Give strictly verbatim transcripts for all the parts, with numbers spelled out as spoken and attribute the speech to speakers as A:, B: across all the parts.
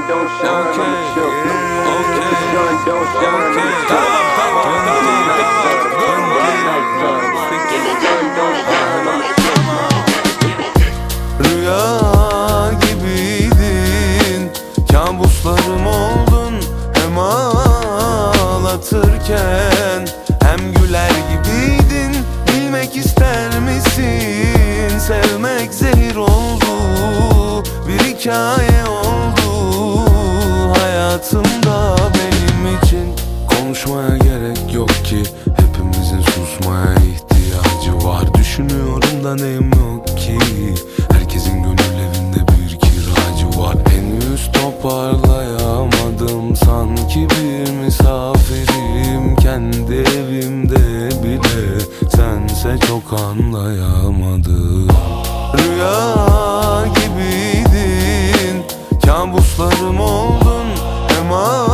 A: don't shine,
B: okay,
A: I'ma chill.
B: yeah, okay,
A: If the sun don't shine, I'ma
B: okay.
A: chill.
B: Tamam, tamam, tamam,
A: If the sun don't shine, I'ma chill.
B: Rüya gibiydin, kabuslarım oldun. Hem ağlatırken hem güler gibiydin. Bilmek ister misin? Sevmek zehir oldu, bir hikaye oldu hayatımda benim için. Konuşmaya gerek yok ki, hepimizin susmaya ihtiyacı var. Düşünüyorum da neyim yok ki, herkesin gönül evinde bir kiracı var. Henüz toparlayamadım, sanki bir misafirim kendi evimde bile. Sense çok anlayamadım. Rüya gibiydin, kabuslarım oldun. Hem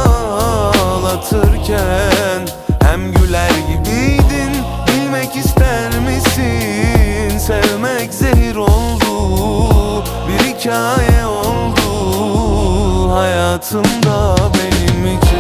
B: ağlatırken hem güler gibiydin. Bilmek ister misin? Sevmek zehir oldu, bir hikaye oldu hayatımda benim için.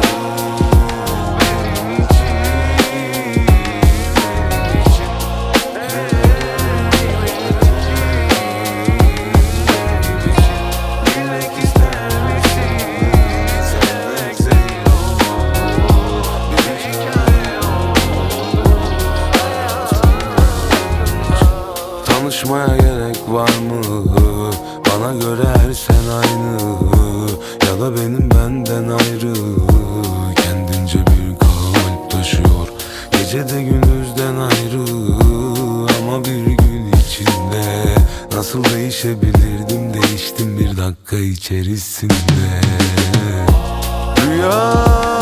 B: Tanışmaya gerek var mı? Bana göre her sen aynı, ya da benim benden ayrı. Kendince bir kalp taşıyor, gecede gündüzden ayrı. Ama bir gün içinde nasıl değişebilirdim? Değiştim bir dakika içerisinde. Rüya